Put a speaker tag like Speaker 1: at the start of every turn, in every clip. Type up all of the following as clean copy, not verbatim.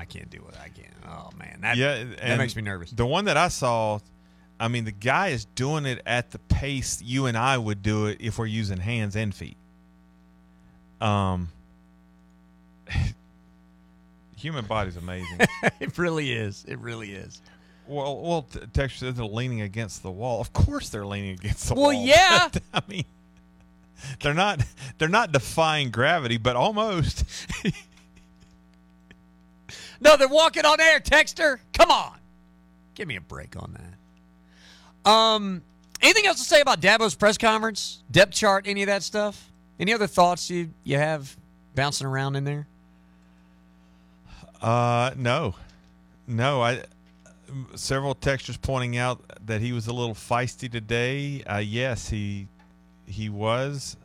Speaker 1: can't do it. I can't. Oh man, that makes me nervous.
Speaker 2: The one that I saw, I mean, the guy is doing it at the pace you and I would do it if we're using hands and feet. Human body's amazing.
Speaker 1: It really is. It really is.
Speaker 2: Well, Texas says they're leaning against the wall. Of course, they're leaning against the wall.
Speaker 1: Well, yeah.
Speaker 2: I mean, they're not defying gravity, but almost.
Speaker 1: No, they're walking on air, Texter. Come on. Give me a break on that. Anything else to say about Dabo's press conference? Depth chart, any of that stuff? Any other thoughts you have bouncing around in there?
Speaker 2: No. Several texters pointing out that he was a little feisty today. Yes, he was.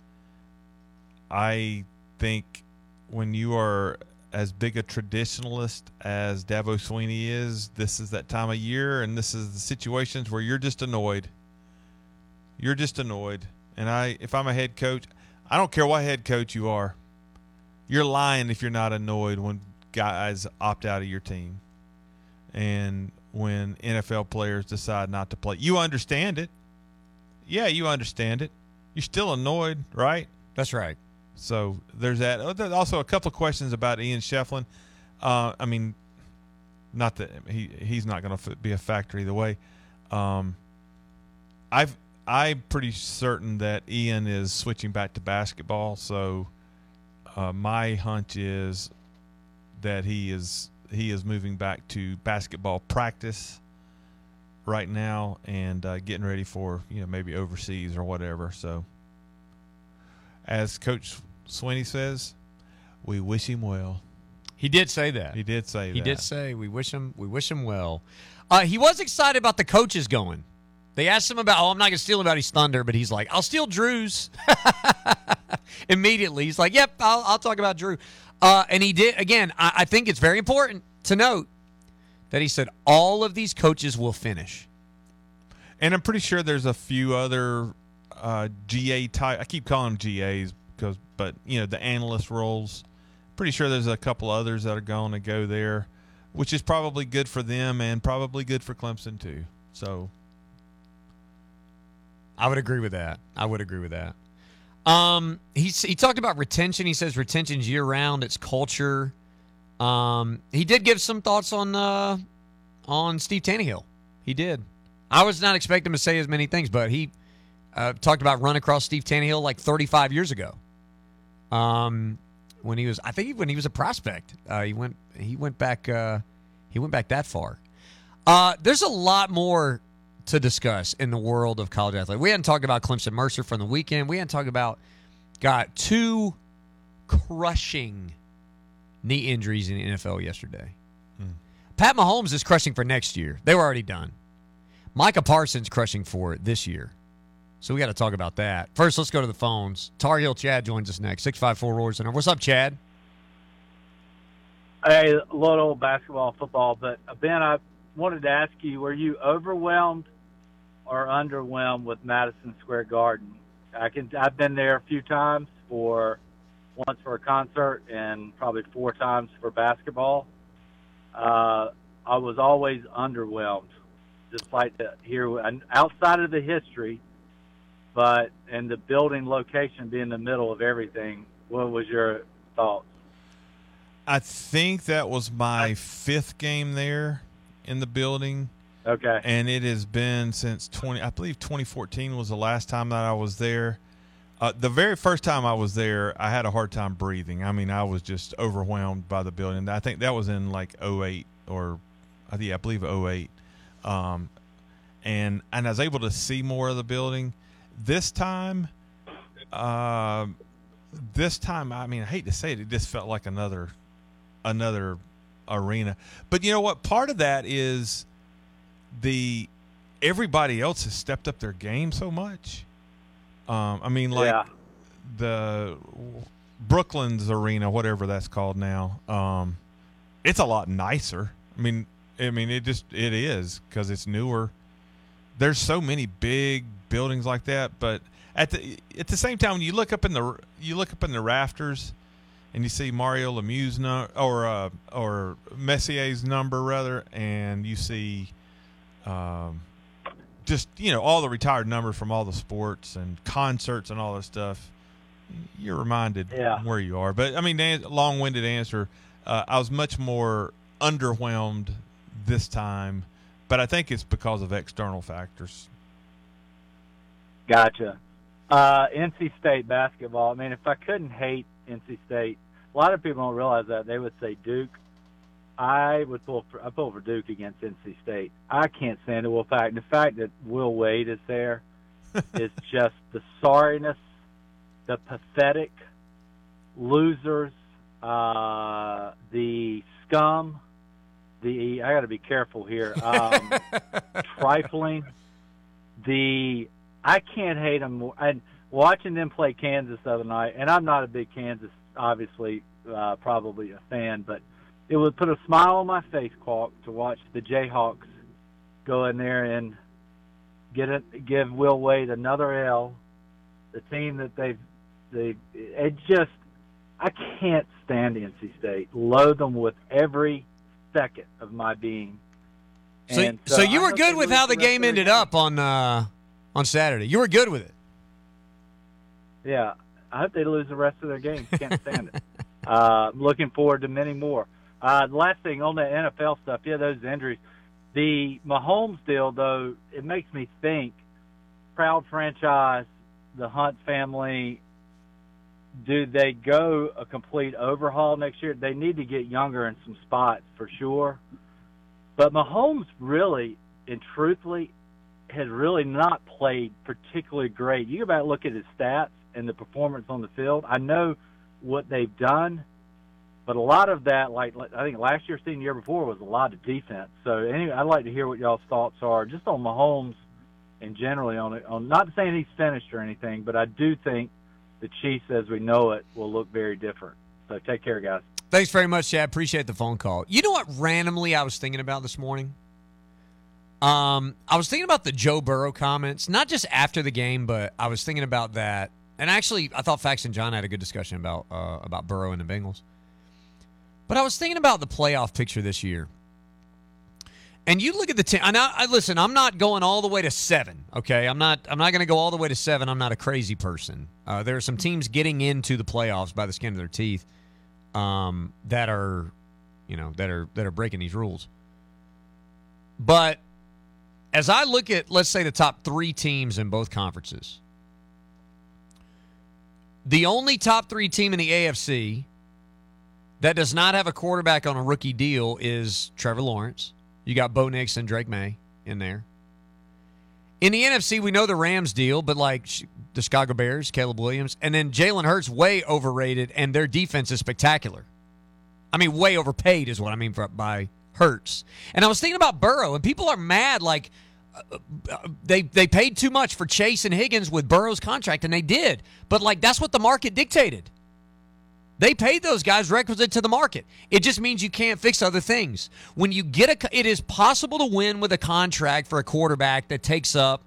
Speaker 2: I think when you are as big a traditionalist as Dabo Swinney is, this is that time of year, and this is the situations where you're just annoyed. You're just annoyed. And if I'm a head coach, I don't care what head coach you are. You're lying if you're not annoyed when guys opt out of your team and when NFL players decide not to play. You understand it. Yeah, you understand it. You're still annoyed, right?
Speaker 1: That's right.
Speaker 2: So there's that. There's also a couple of questions about Ian Shefflin. I mean, not that he's not going to be a factor either way. I'm pretty certain that Ian is switching back to basketball. So my hunch is that he is moving back to basketball practice right now and getting ready for maybe overseas or whatever. So as Coach Swinney says, we wish him well.
Speaker 1: He did say that.
Speaker 2: He did say
Speaker 1: He did say we wish him well. He was excited about the coaches going. They asked him about, I'm not going to steal anybody's thunder, but he's like, I'll steal Drew's. Immediately. He's like, yep, I'll talk about Drew. And he did. Again, I think it's very important to note that he said all of these coaches will finish.
Speaker 2: And I'm pretty sure there's a few other GA type. I keep calling them GAs but the analyst roles. Pretty sure there's a couple others that are going to go there, which is probably good for them and probably good for Clemson too. So
Speaker 1: I would agree with that. He talked about retention. He says retention's year round. It's culture. He did give some thoughts on Steve Tannehill. He did. I was not expecting him to say as many things, but he talked about running across Steve Tannehill like 35 years ago. When he was a prospect. He went back that far. There's a lot more to discuss in the world of college athletics. We hadn't talked about Clemson Mercer from the weekend. We hadn't talked about two crushing knee injuries in the NFL yesterday. Pat Mahomes is crushing for next year. They were already done. Micah Parsons crushing for this year. So we got to talk about that. First, let's go to the phones. Tar Heel Chad joins us next. 654 Roars Center. What's up, Chad?
Speaker 3: Hey, a little basketball, football, but Ben, I wanted to ask you: were you overwhelmed or underwhelmed with Madison Square Garden? I've been there a few times, once for a concert and probably 4 times for basketball. I was always underwhelmed, just like to hear outside of the history. But and the building location being in the middle of everything, what was your thoughts?
Speaker 2: I think that was my 5th game there in the building.
Speaker 3: Okay.
Speaker 2: And it has been since 2014 was the last time that I was there. The very first time I was there, I had a hard time breathing. I mean, I was just overwhelmed by the building. I think that was in like 2008 I believe 2008. And I was able to see more of the building. This time, I mean, I hate to say it, it just felt like another arena. But you know what? Part of that is everybody else has stepped up their game so much. I mean, like the Brooklyn's arena, whatever that's called now. It's a lot nicer. I mean, it is because it's newer. There's so many big buildings like that, but at the same time, when you look up in the rafters and you see Mario Lemieux's or Messier's number rather, and you see just all the retired numbers from all the sports and concerts and all that stuff, you're reminded where you are. But I mean, long-winded answer. I was much more underwhelmed this time, but I think it's because of external factors.
Speaker 3: Gotcha. NC State basketball. I mean, if I couldn't hate NC State, a lot of people don't realize that. They would say Duke. I pull for Duke against NC State. I can't stand it. Well, the fact that Will Wade is there is just the sorriness, the pathetic losers, the scum, I got to be careful here, trifling. I can't hate them more. And watching them play Kansas the other night, and I'm not a big Kansas, obviously, probably a fan, but it would put a smile on my face, Clark, to watch the Jayhawks go in there and give Will Wade another L. The team that I can't stand NC State. Loathe them with every second of my being.
Speaker 1: So you were good with how the game ended up on Saturday. You were good with it.
Speaker 3: Yeah, I hope they lose the rest of their games. Can't stand it. I'm looking forward to many more. The last thing on the NFL stuff, those injuries. The Mahomes deal, though, it makes me think, proud franchise, the Hunt family, do they go a complete overhaul next year? They need to get younger in some spots for sure. But Mahomes really, and truthfully, has really not played particularly great. You go back and look at his stats and the performance on the field. I know what they've done, but a lot of that, like I think last year, the year before, was a lot of defense. So anyway, I'd like to hear what y'all's thoughts are just on Mahomes and generally on it. Not saying he's finished or anything, but I do think the Chiefs, as we know it, will look very different. So take care, guys.
Speaker 1: Thanks very much, Chad. Appreciate the phone call. You know what randomly I was thinking about this morning? I was thinking about the Joe Burrow comments, not just after the game, but I was thinking about that. And actually, I thought Fax and John had a good discussion about Burrow and the Bengals. But I was thinking about the playoff picture this year. And you look at the team. Listen, I'm not going all the way to 7. Okay, I'm not going to go all the way to 7. I'm not a crazy person. There are some teams getting into the playoffs by the skin of their teeth that are breaking these rules. But as I look at, let's say, the top 3 teams in both conferences, the only top 3 team in the AFC that does not have a quarterback on a rookie deal is Trevor Lawrence. You got Bo Nix and Drake May in there. In the NFC, we know the Rams deal, but like the Chicago Bears, Caleb Williams, and then Jalen Hurts, way overrated, and their defense is spectacular. I mean, way overpaid is what I mean by Hurts. And I was thinking about Burrow, and people are mad like they paid too much for Chase and Higgins with Burrow's contract, and they did. But like that's what the market dictated. They paid those guys requisite to the market. It just means you can't fix other things. When you get it is possible to win with a contract for a quarterback that takes up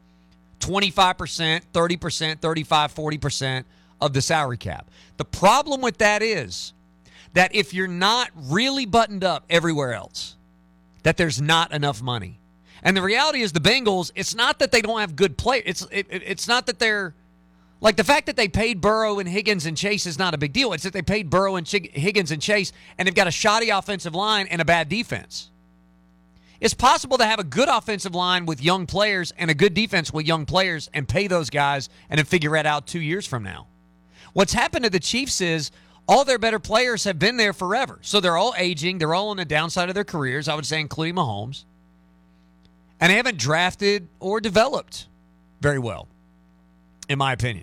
Speaker 1: 25%, 30%, 35, 40% of the salary cap. The problem with that is that if you're not really buttoned up everywhere else, that there's not enough money. And the reality is the Bengals, it's not that they don't have good players. It's not that they're like the fact that they paid Burrow and Higgins and Chase is not a big deal. It's that they paid Burrow and Higgins and Chase, and they've got a shoddy offensive line and a bad defense. It's possible to have a good offensive line with young players and a good defense with young players and pay those guys and then figure it out 2 years from now. What's happened to the Chiefs is all their better players have been there forever. So they're all aging. They're all on the downside of their careers, I would say, including Mahomes. And they haven't drafted or developed very well, in my opinion.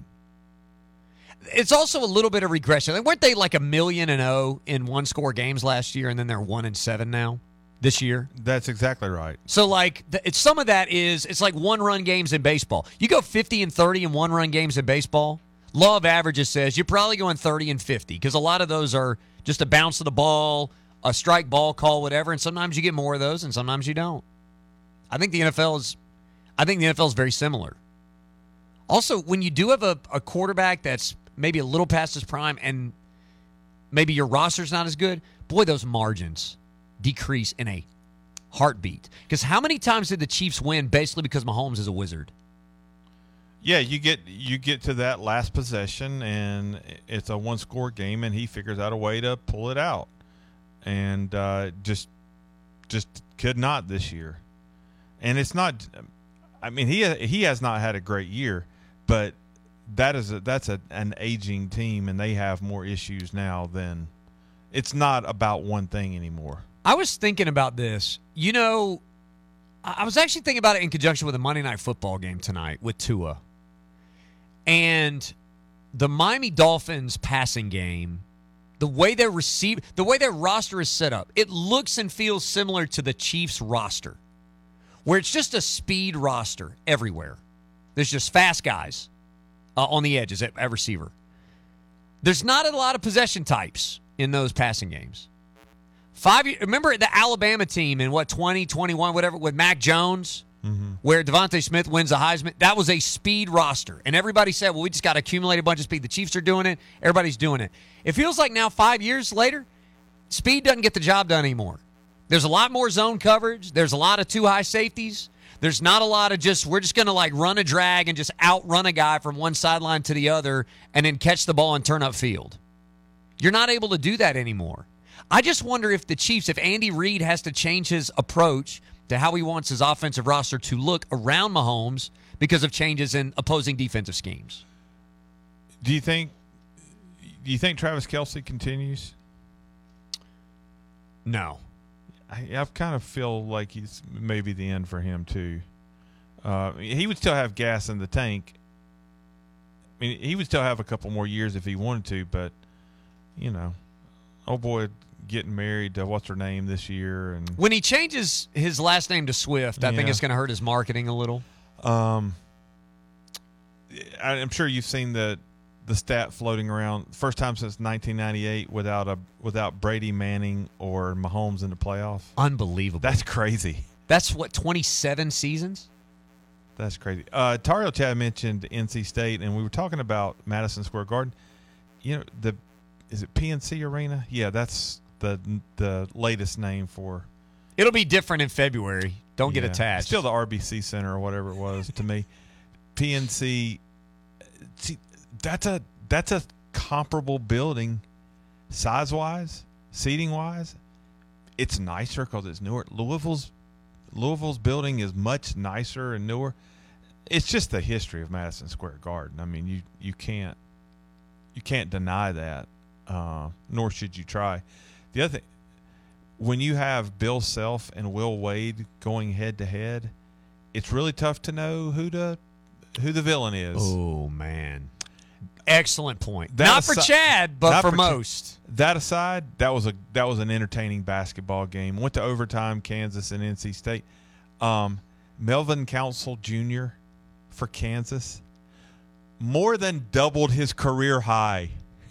Speaker 1: It's also a little bit of regression. Weren't they like 1,000,000-0 in one-score games last year, and then they're 1-7 now this year?
Speaker 2: That's exactly right.
Speaker 1: So, like, some of that is it's like one-run games in baseball. You go 50-30 in one-run games in baseball. Law of averages says you're probably going 30-50 because a lot of those are just a bounce of the ball, a strike ball call, whatever. And sometimes you get more of those, and sometimes you don't. I think the NFL is very similar. Also, when you do have a quarterback that's maybe a little past his prime, and maybe your roster's not as good, boy, those margins decrease in a heartbeat. Because how many times did the Chiefs win basically because Mahomes is a wizard?
Speaker 2: Yeah, you get to that last possession, and it's a one-score game, and he figures out a way to pull it out, and just could not this year. And it's not. I mean, he has not had a great year, but that's an aging team, and they have more issues now than. It's not about one thing anymore.
Speaker 1: I was thinking about this. You know, I was actually thinking about it in conjunction with the Monday Night Football game tonight with Tua. And the Miami Dolphins passing game, the way their roster is set up, it looks and feels similar to the Chiefs roster, where it's just a speed roster everywhere. There's just fast guys on the edges at receiver. There's not a lot of possession types in those passing games. Remember the Alabama team in 2021, whatever, with Mac Jones? Where Devontae Smith wins the Heisman, that was a speed roster. And everybody said, well, we just got to accumulate a bunch of speed. The Chiefs are doing it. Everybody's doing it. It feels like now 5 years later, speed doesn't get the job done anymore. There's a lot more zone coverage. There's a lot of too high safeties. There's not a lot of we're just going to like run a drag and just outrun a guy from one sideline to the other and then catch the ball and turn up field. You're not able to do that anymore. I just wonder if the Chiefs, if Andy Reid has to change his approach to how he wants his offensive roster to look around Mahomes because of changes in opposing defensive schemes.
Speaker 2: Do you think Travis Kelce continues?
Speaker 1: No.
Speaker 2: I kind of feel like he's maybe the end for him too. He would still have gas in the tank. I mean, he would still have a couple more years if he wanted to, but old boy getting married to what's her name this year, and
Speaker 1: when he changes his last name to Swift, I think it's going to hurt his marketing a little.
Speaker 2: I'm sure you've seen the stat floating around. First time since 1998 without Brady, Manning, or Mahomes in the playoff.
Speaker 1: Unbelievable.
Speaker 2: That's crazy.
Speaker 1: That's 27 seasons.
Speaker 2: That's crazy. Tario Chad mentioned NC State, and we were talking about Madison Square Garden. Is it PNC Arena? Yeah, that's the latest name for.
Speaker 1: It'll be different in February. Don't get attached.
Speaker 2: It's still the RBC Center or whatever it was to me. PNC. See, that's a comparable building, size wise, seating wise. It's nicer because it's newer. Louisville's building is much nicer and newer. It's just the history of Madison Square Garden. I mean, you can't deny that. Nor should you try. The other thing, when you have Bill Self and Will Wade going head to head, it's really tough to know who the villain is.
Speaker 1: Oh man, excellent point. Not for Chad, but for most.
Speaker 2: That aside, that was an entertaining basketball game. Went to overtime, Kansas and NC State. Melvin Council Jr. for Kansas more than doubled his career high.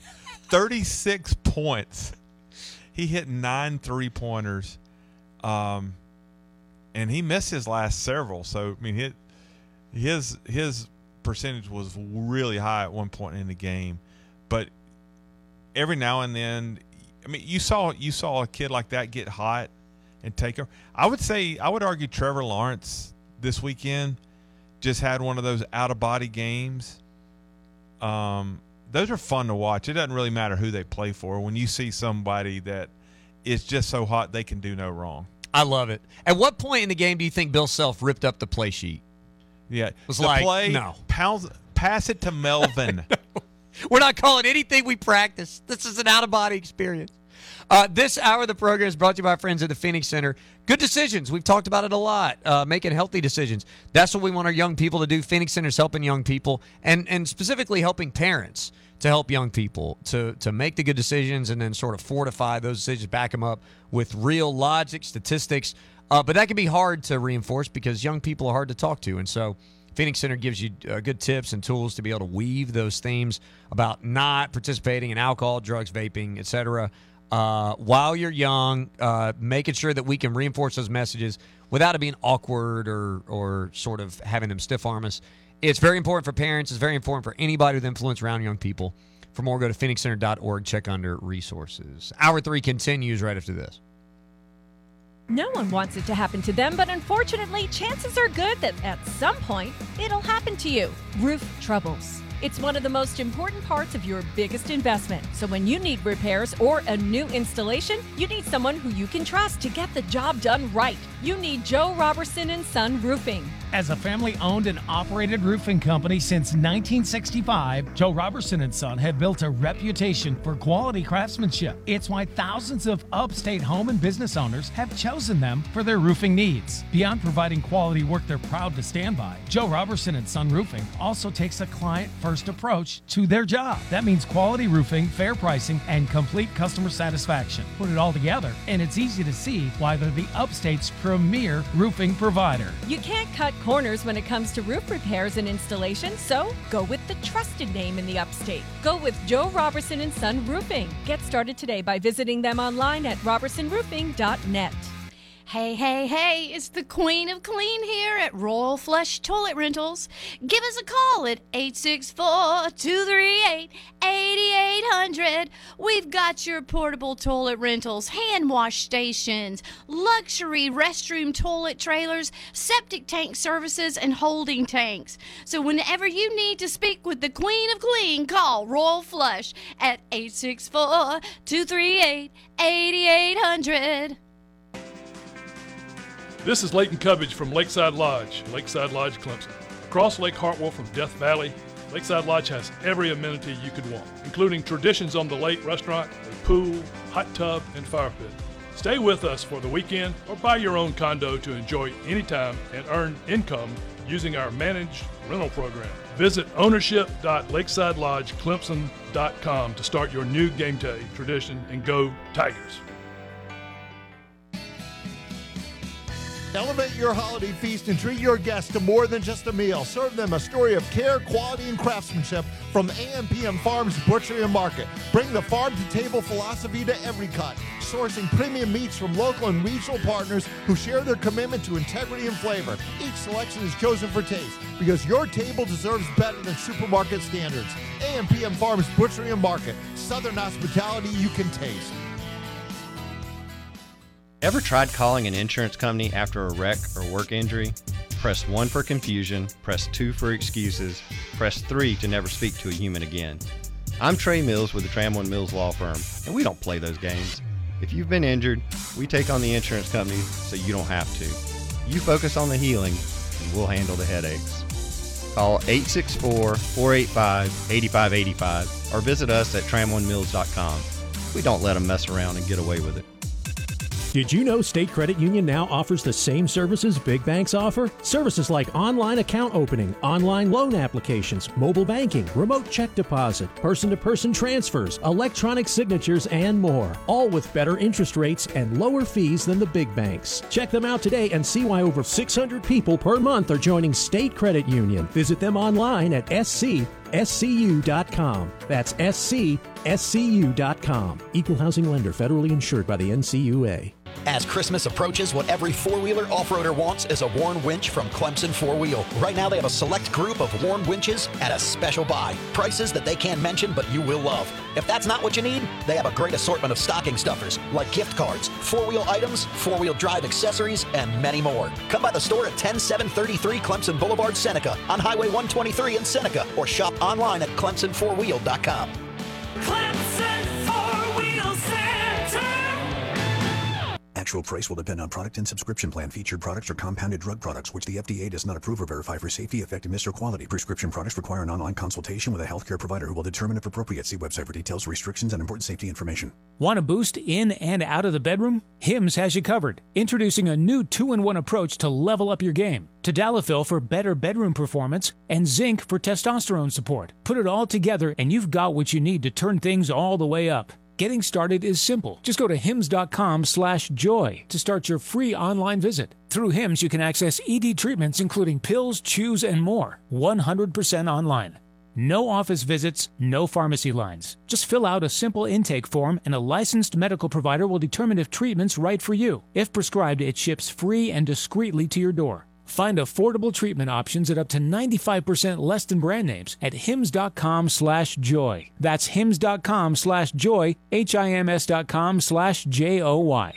Speaker 2: 36 points. He hit 9 3-pointers, and he missed his last several. So I mean, his percentage was really high at one point in the game. But every now and then, I mean, you saw a kid like that get hot and take over. I would argue Trevor Lawrence this weekend just had one of those out of body games. Those are fun to watch. It doesn't really matter who they play for when you see somebody that is just so hot they can do no wrong.
Speaker 1: I love it. At what point in the game do you think Bill Self ripped up the play sheet?
Speaker 2: Yeah.
Speaker 1: It was no.
Speaker 2: Pass it to Melvin.
Speaker 1: We're not calling anything we practice. This is an out-of-body experience. This hour of the program is brought to you by our friends at the Phoenix Center. Good decisions. We've talked about it a lot. Making healthy decisions. That's what we want our young people to do. Phoenix Center's helping young people and specifically helping parents to help young people to make the good decisions and then sort of fortify those decisions, back them up with real logic, statistics. But that can be hard to reinforce because young people are hard to talk to. And so Phoenix Center gives you good tips and tools to be able to weave those themes about not participating in alcohol, drugs, vaping, etc. While you're young, making sure that we can reinforce those messages without it being awkward or sort of having them stiff-arm us. It's very important for parents. It's very important for anybody with influence around young people. For more, go to phoenixcenter.org. Check under resources. Hour 3 continues right after this.
Speaker 4: No one wants it to happen to them, but unfortunately, chances are good that at some point, it'll happen to you. Roof troubles. It's one of the most important parts of your biggest investment. So when you need repairs or a new installation, you need someone who you can trust to get the job done right. You need Joe Robertson & Son Roofing.
Speaker 5: As a family-owned and operated roofing company since 1965, Joe Robertson & Son have built a reputation for quality craftsmanship. It's why thousands of upstate home and business owners have chosen them for their roofing needs. Beyond providing quality work they're proud to stand by, Joe Robertson & Son Roofing also takes a client-first approach to their job. That means quality roofing, fair pricing, and complete customer satisfaction. Put it all together, and it's easy to see why they're the upstate's premier roofing provider.
Speaker 4: You can't cut corners when it comes to roof repairs and installation, so go with the trusted name in the upstate. Go with Joe Robertson & Son Roofing. Get started today by visiting them online at robertsonroofing.net.
Speaker 6: Hey, hey, hey, it's the Queen of Clean here at Royal Flush Toilet Rentals. Give us a call at 864-238-8800. We've got your portable toilet rentals, hand wash stations, luxury restroom toilet trailers, septic tank services, and holding tanks. So whenever you need to speak with the Queen of Clean, call Royal Flush at 864-238-8800.
Speaker 7: This is Leighton Cubbage from Lakeside Lodge, Clemson. Across Lake Hartwell from Death Valley, Lakeside Lodge has every amenity you could want, including Traditions on the Lake restaurant, a pool, hot tub, and fire pit. Stay with us for the weekend or buy your own condo to enjoy anytime and earn income using our managed rental program. Visit ownership.lakesidelodgeclemson.com to start your new game day tradition, and go Tigers.
Speaker 8: Elevate your holiday feast and treat your guests to more than just a meal. Serve them a story of care, quality, and craftsmanship from AM/PM Farms Butchery and Market. Bring the farm-to-table philosophy to every cut, sourcing premium meats from local and regional partners who share their commitment to integrity and flavor. Each selection is chosen for taste because your table deserves better than supermarket standards. AM/PM Farms Butchery and Market. Southern hospitality you can taste.
Speaker 9: Ever tried calling an insurance company after a wreck or work injury? Press 1 for confusion, press 2 for excuses, press 3 to never speak to a human again. I'm Trey Mills with the Trammell & Mills Law Firm, and we don't play those games. If you've been injured, we take on the insurance company so you don't have to. You focus on the healing, and we'll handle the headaches. Call 864-485-8585 or visit us at trammellandmills.com. We don't let them mess around and get away with it.
Speaker 10: Did you know State Credit Union now offers the same services big banks offer? Services like online account opening, online loan applications, mobile banking, remote check deposit, person-to-person transfers, electronic signatures, and more. All with better interest rates and lower fees than the big banks. Check them out today and see why over 600 people per month are joining State Credit Union. Visit them online at SCU.com. That's SCSCU.com. Equal housing lender, federally insured by the NCUA.
Speaker 11: As Christmas approaches, what every four-wheeler off-roader wants is a Warn winch from Clemson 4-Wheel. Right now, they have a select group of Warn winches at a special buy. Prices that they can't mention, but you will love. If that's not what you need, they have a great assortment of stocking stuffers, like gift cards, four-wheel items, four-wheel drive accessories, and many more. Come by the store at 10733 Clemson Boulevard, Seneca, on Highway 123 in Seneca, or shop online at clemson4wheel.com.
Speaker 12: Clemson 4-Wheel Center.
Speaker 13: Actual price will depend on product and subscription plan. Featured products are compounded drug products, which the FDA does not approve or verify for safety, effectiveness, or quality. Prescription products require an online consultation with a healthcare provider who will determine if appropriate. See website for details, restrictions, and important safety information.
Speaker 14: Want a boost in and out of the bedroom? Hims has you covered. Introducing a new 2-in-1 approach to level up your game. Tadalafil for better bedroom performance and zinc for testosterone support. Put it all together and you've got what you need to turn things all the way up. Getting started is simple. Just go to hims.com/joy to start your free online visit. Through Hims, you can access ED treatments including pills, chews, and more. 100% online. No office visits, no pharmacy lines. Just fill out a simple intake form and a licensed medical provider will determine if treatment's right for you. If prescribed, it ships free and discreetly to your door. Find affordable treatment options at up to 95% less than brand names at hims.com/joy. That's hims.com/joy, HIMS.com/JOY.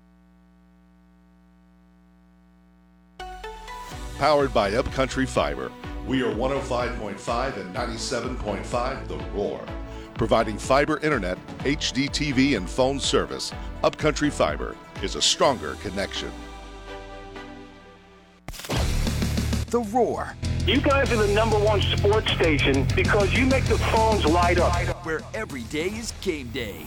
Speaker 15: Powered by Upcountry Fiber. We are 105.5 and 97.5 The Roar. Providing fiber internet, HD TV, and phone service, Upcountry Fiber is a stronger connection.
Speaker 16: The Roar.
Speaker 17: You guys are the #1 sports station because you make the phones light up.
Speaker 16: Where every day is game day.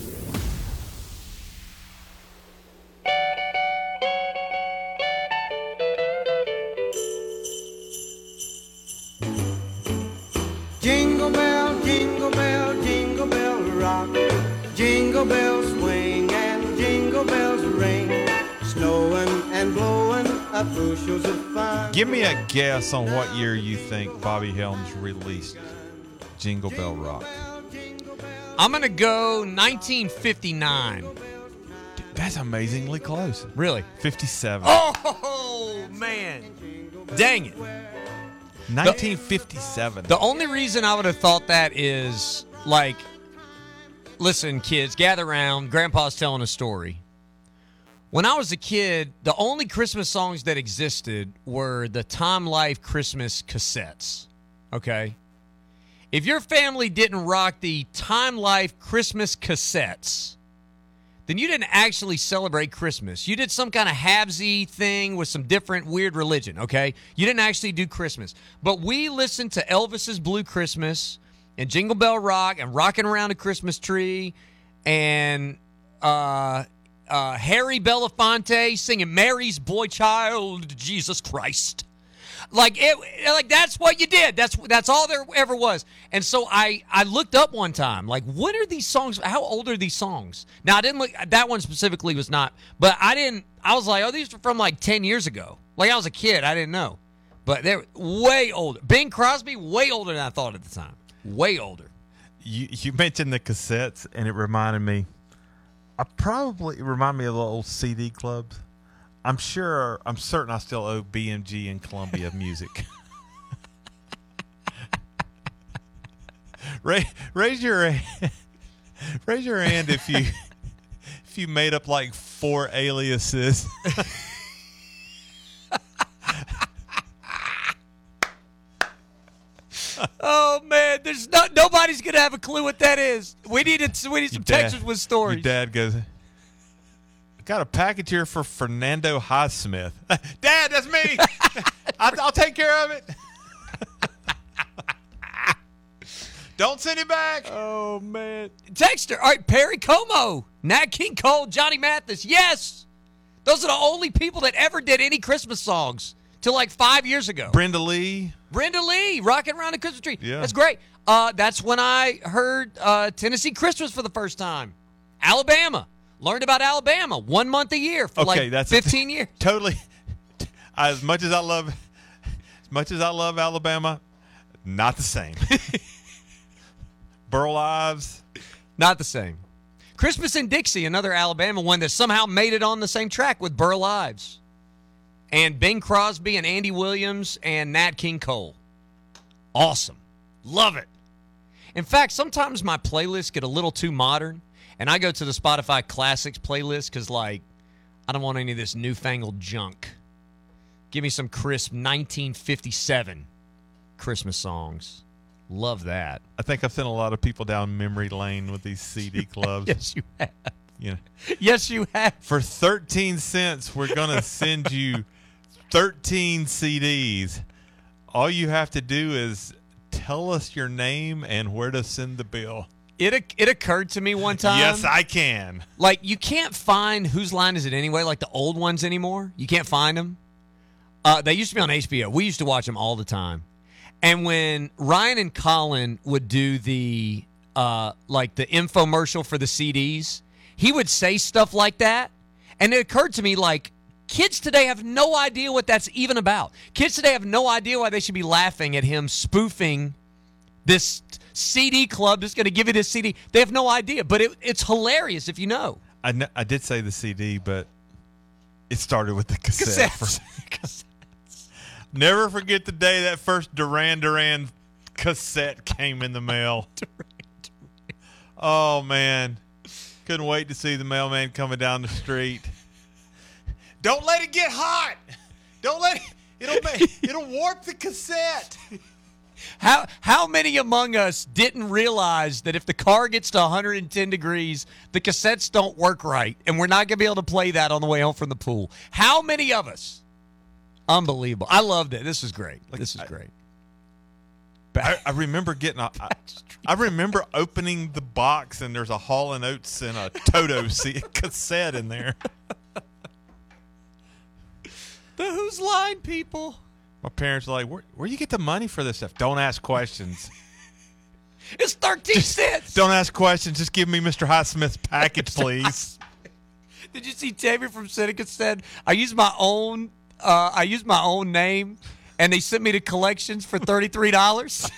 Speaker 12: Jingle bell, jingle bell, jingle bell rock. Jingle bells swing and jingle bells ring. Snowing and blowing up bushels of fun.
Speaker 2: Give me a guess on what year you think Bobby Helms released Jingle Bell Rock.
Speaker 1: I'm going to go 1959.
Speaker 2: That's amazingly close.
Speaker 1: Really?
Speaker 2: 57.
Speaker 1: Oh, man. Dang it.
Speaker 2: 1957.
Speaker 1: The only reason I would have thought that is, like, listen, kids, gather around. Grandpa's telling a story. When I was a kid, the only Christmas songs that existed were the Time Life Christmas cassettes. Okay? If your family didn't rock the Time Life Christmas cassettes, then you didn't actually celebrate Christmas. You did some kind of halvesy thing with some different weird religion, okay? You didn't actually do Christmas. But we listened to Elvis's Blue Christmas and Jingle Bell Rock and Rocking Around a Christmas Tree and Harry Belafonte singing Mary's Boy Child, Jesus Christ. Like that's what you did. That's all there ever was. And so I looked up one time, like, what are these songs? How old are these songs? Now I didn't look. That one specifically was not. But I was like, oh, these are from like 10 years ago. Like I was a kid, I didn't know. But they're way older. Bing Crosby, way older than I thought at the time. Way older.
Speaker 2: You mentioned the cassettes, and it reminded me. It reminded me of the old CD clubs. I'm certain I still owe BMG and Columbia music. Raise your hand if you made up like 4 aliases.
Speaker 1: Oh man, nobody's gonna have a clue what that is. We need some Texas with stories.
Speaker 2: Your dad goes, got a package here for Fernando Highsmith. Dad, that's me. I'll take care of it. Don't send it back.
Speaker 1: Oh, man. Texter. All right, Perry Como, Nat King Cole, Johnny Mathis. Yes. Those are the only people that ever did any Christmas songs till like 5 years ago.
Speaker 2: Brenda Lee,
Speaker 1: Rocking Around the Christmas Tree.
Speaker 2: Yeah.
Speaker 1: That's great. That's when I heard Tennessee Christmas for the first time. Alabama. Learned about Alabama 1 month a year for that's 15 years.
Speaker 2: Totally. As much as I love Alabama, not the same. Burl Ives,
Speaker 1: not the same. Christmas in Dixie, another Alabama one that somehow made it on the same track with Burl Ives and Bing Crosby and Andy Williams and Nat King Cole. Awesome. Love it. In fact, sometimes my playlists get a little too modern. And I go to the Spotify Classics playlist because, like, I don't want any of this newfangled junk. Give me some crisp 1957 Christmas songs. Love that.
Speaker 2: I think I've sent a lot of people down memory lane with these CD clubs.
Speaker 1: Yes, you have.
Speaker 2: You know,
Speaker 1: yes, you have.
Speaker 2: For 13 cents, we're going to send you 13 CDs. All you have to do is tell us your name and where to send the bill.
Speaker 1: It occurred to me one time.
Speaker 2: Yes, I can.
Speaker 1: Like, you can't find Whose Line Is It Anyway, like the old ones anymore. You can't find them. They used to be on HBO. We used to watch them all the time. And when Ryan and Colin would do the infomercial for the CDs, he would say stuff like that. And it occurred to me, like, kids today have no idea what that's even about. Kids today have no idea why they should be laughing at him spoofing this CD club that's going to give you this CD. They have no idea, but it's hilarious if you know.
Speaker 2: I did say the CD, but it started with the cassette.
Speaker 1: Cassettes.
Speaker 2: Never forget the day that first Duran Duran cassette came in the mail. Oh, man. Couldn't wait to see the mailman coming down the street. Don't let it get hot. Don't let it. It'll warp the cassette.
Speaker 1: How many among us didn't realize that if the car gets to 110 degrees, the cassettes don't work right, and we're not going to be able to play that on the way home from the pool? How many of us? Unbelievable. I loved it. This is great. This is great.
Speaker 2: I remember getting I remember opening the box, and there's a Hall & Oates and a Toto cassette in there.
Speaker 1: The Who's Line people.
Speaker 2: My parents are like, where you get the money for this stuff? Don't ask questions.
Speaker 1: It's 13 cents.
Speaker 2: Don't ask questions. Just give me Mr. Highsmith's package, please.
Speaker 1: Did you see Tammy from Seneca said, I used my own name, and they sent me to collections for $33?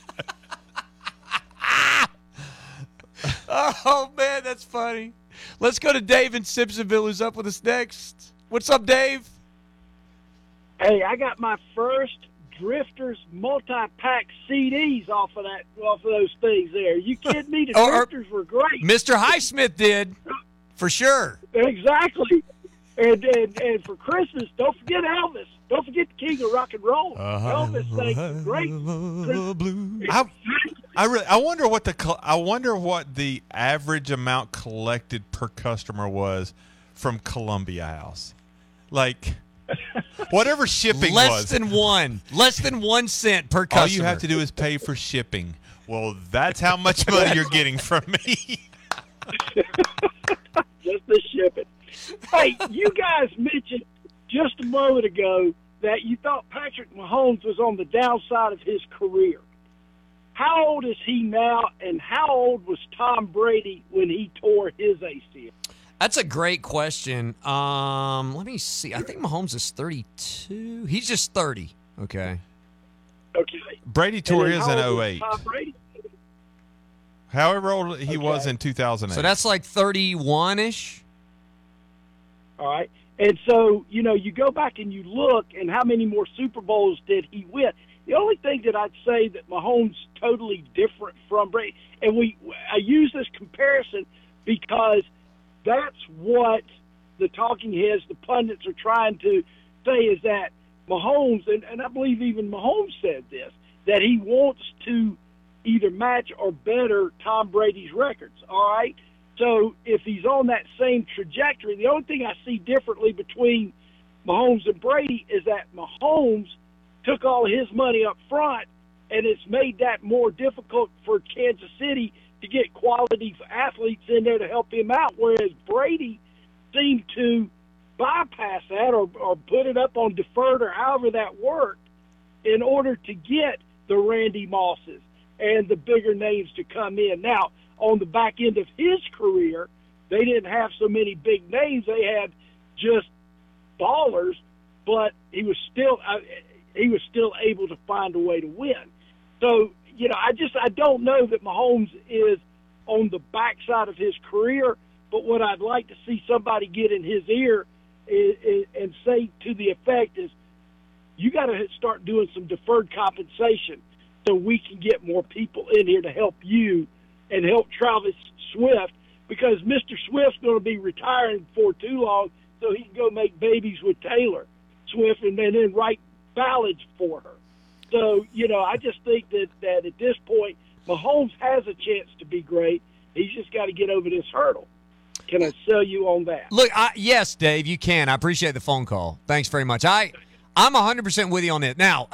Speaker 1: Oh, man, that's funny. Let's go to Dave in Simpsonville, who's up with us next. What's up, Dave?
Speaker 18: Hey, I got my first Drifters multi-pack CDs off of those things there. You kidding me? The Drifters were great.
Speaker 1: Mr. Highsmith did, for sure.
Speaker 18: Exactly. And for Christmas, don't forget Elvis. Don't forget the king of rock and roll. Elvis sang great.
Speaker 2: I wonder what the average amount collected per customer was from Columbia House. Like, whatever shipping
Speaker 1: less than 1 cent per customer.
Speaker 2: All you have to do is pay for shipping. Well, that's how much money you're getting from me.
Speaker 18: Just the shipping. Hey, you guys mentioned just a moment ago that you thought Patrick Mahomes was on the downside of his career. How old is he now, and how old was Tom Brady when he tore his ACL?
Speaker 1: That's a great question. Let me see. I think Mahomes is 32. He's just 30. Okay.
Speaker 2: Brady tore his in 08.
Speaker 18: Tom Brady?
Speaker 2: However old he was in 2008.
Speaker 1: So that's like 31-ish.
Speaker 18: All right. And so, you go back and you look, and how many more Super Bowls did he win? The only thing that I'd say that Mahomes totally different from Brady, and I use this comparison because that's what the talking heads, the pundits are trying to say is that Mahomes, and I believe even Mahomes said this, that he wants to either match or better Tom Brady's records, all right? So if he's on that same trajectory, the only thing I see differently between Mahomes and Brady is that Mahomes took all his money up front, and it's made that more difficult for Kansas City to get quality athletes in there to help him out, whereas Brady seemed to bypass that or put it up on deferred or however that worked in order to get the Randy Mosses and the bigger names to come in. Now, on the back end of his career, they didn't have so many big names. They had just ballers, but he was still able to find a way to win. So, I don't know that Mahomes is on the backside of his career, but what I'd like to see somebody get in his ear and say to the effect is, you got to start doing some deferred compensation so we can get more people in here to help you and help Travis Swift, because Mr. Swift's going to be retiring for too long so he can go make babies with Taylor Swift and then write ballads for her. So, I just think that at this point, Mahomes has a chance to be great. He's just got to get over this hurdle. Can I sell you on that?
Speaker 1: Look, yes, Dave, you can. I appreciate the phone call. Thanks very much. I'm 100% with you on it. Now,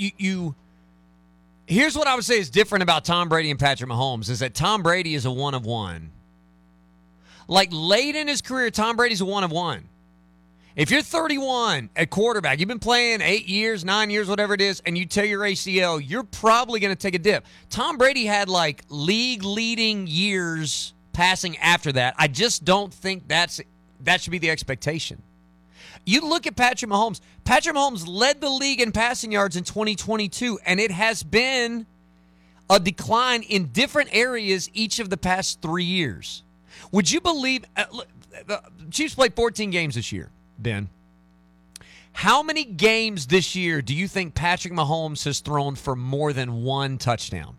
Speaker 1: here's what I would say is different about Tom Brady and Patrick Mahomes is that Tom Brady is a one of one. Like late in his career, Tom Brady's a one of one. If you're 31 at quarterback, you've been playing 8 years, 9 years, whatever it is, and you tear your ACL, you're probably going to take a dip. Tom Brady had like league-leading years passing after that. I just don't think that should be the expectation. You look at Patrick Mahomes. Patrick Mahomes led the league in passing yards in 2022, and it has been a decline in different areas each of the past 3 years. Would you believe the Chiefs played 14 games this year, Ben? How many games this year do you think Patrick Mahomes has thrown for more than one touchdown?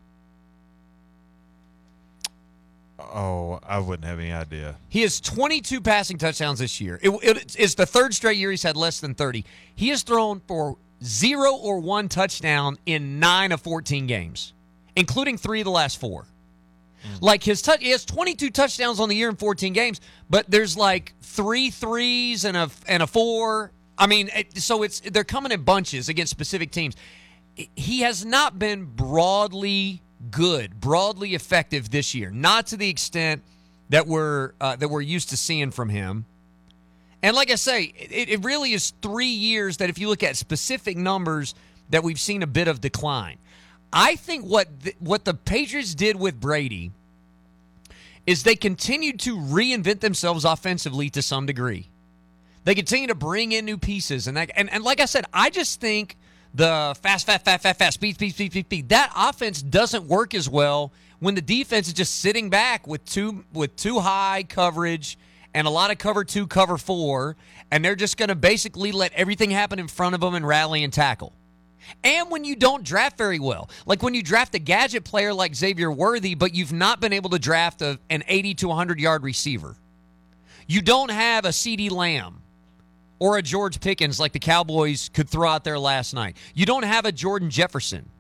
Speaker 2: Oh, I wouldn't have any idea.
Speaker 1: He has 22 passing touchdowns this year. It's the third straight year he's had less than 30. He has thrown for 0 or 1 touchdown in 9 of 14 games, including 3 of the last 4. Like he has 22 touchdowns on the year in 14 games, but there's like 3 threes and a 4. I mean, so they're coming in bunches against specific teams. He has not been broadly good, broadly effective this year, not to the extent that we're used to seeing from him. And like I say, it really is 3 years that if you look at specific numbers that we've seen a bit of decline. I think what the Patriots did with Brady is they continued to reinvent themselves offensively to some degree. They continue to bring in new pieces, and like I said, I just think the fast, speed, that offense doesn't work as well when the defense is just sitting back with too high coverage and a lot of cover 2, cover 4, and they're just going to basically let everything happen in front of them and rally and tackle. And when you don't draft very well, like when you draft a gadget player like Xavier Worthy, but you've not been able to draft an 80 to 100-yard receiver. You don't have a CeeDee Lamb or a George Pickens like the Cowboys could throw out there last night. You don't have a Jordan Jefferson.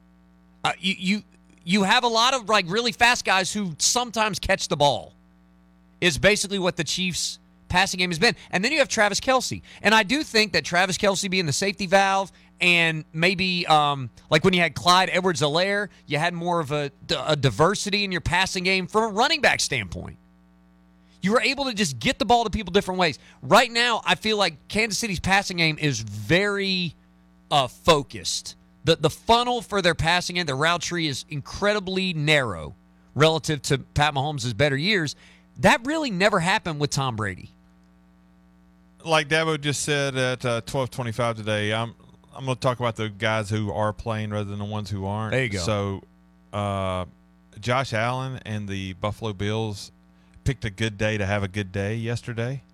Speaker 1: You have a lot of like really fast guys who sometimes catch the ball, is basically what the Chiefs' passing game has been. And then you have Travis Kelce. And I do think that Travis Kelce being the safety valve and maybe like when you had Clyde Edwards-Helaire, you had more of a diversity in your passing game from a running back standpoint. You were able to just get the ball to people different ways. Right now, I feel like Kansas City's passing game is very focused. The funnel for their passing game, the route tree is incredibly narrow relative to Pat Mahomes' better years. That really never happened with Tom Brady.
Speaker 2: Like Dabo just said at 12:25 today, I'm going to talk about the guys who are playing rather than the ones who aren't.
Speaker 1: There you go.
Speaker 2: So Josh Allen and the Buffalo Bills picked a good day to have a good day yesterday.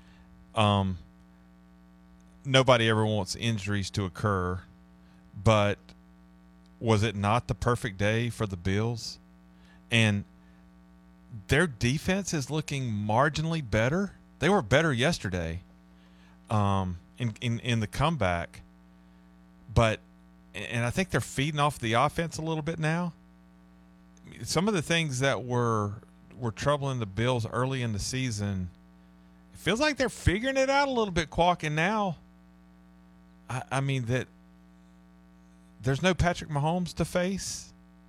Speaker 2: Nobody ever wants injuries to occur, but was it not the perfect day for the Bills? And their defense is looking marginally better. They were better yesterday in the comeback, and I think they're feeding off the offense a little bit now. Some of the things that were troubling the Bills early in the season, it feels like they're figuring it out a little bit, Quack, and now I mean that there's no Patrick Mahomes to face.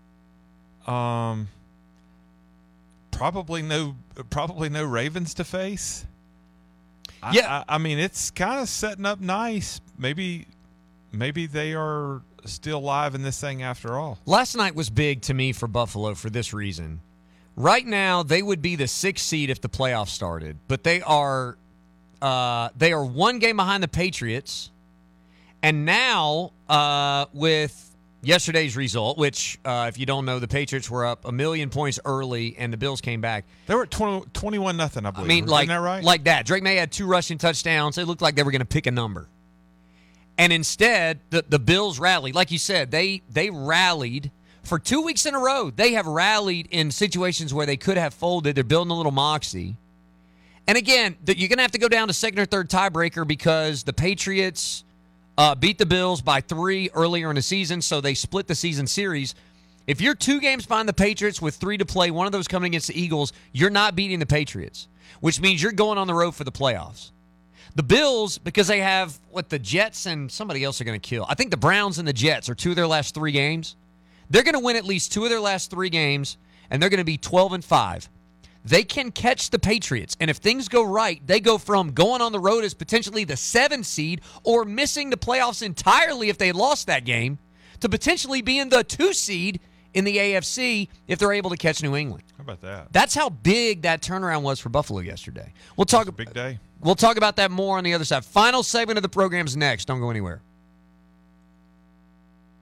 Speaker 2: Probably no Ravens to face.
Speaker 1: Yeah,
Speaker 2: I mean it's kind of setting up nice. Maybe they are still live in this thing after all.
Speaker 1: Last night was big to me for Buffalo for this reason. Right now, they would be the 6th seed if the playoffs started, but they are 1 game behind the Patriots, and now with yesterday's result, which if you don't know, the Patriots were up 1,000,000 points early, and the Bills came back.
Speaker 2: They were at 21-0, I believe.
Speaker 1: I mean,
Speaker 2: Isn't that right?
Speaker 1: Like that. Drake May had 2 rushing touchdowns. It looked like they were going to pick a number. And instead, the Bills rallied. Like you said, they rallied for 2 weeks in a row. They have rallied in situations where they could have folded. They're building a little moxie. And again, you're going to have to go down to second or third tiebreaker because the Patriots beat the Bills by 3 earlier in the season, so they split the season series. If you're 2 games behind the Patriots with 3 to play, one of those coming against the Eagles, you're not beating the Patriots, which means you're going on the road for the playoffs. The Bills, because they have the Jets and somebody else are going to kill. I think the Browns and the Jets are 2 of their last 3 games. They're going to win at least 2 of their last 3 games, and they're going to be 12-5. They can catch the Patriots, and if things go right, they go from going on the road as potentially the 7th seed or missing the playoffs entirely if they lost that game to potentially being the 2 seed in the AFC if they're able to catch New England.
Speaker 2: How about that?
Speaker 1: That's how big that turnaround was for Buffalo yesterday. We'll talk.
Speaker 2: Big day.
Speaker 1: We'll talk about that more on the other side. Final segment of the program's next. Don't go anywhere.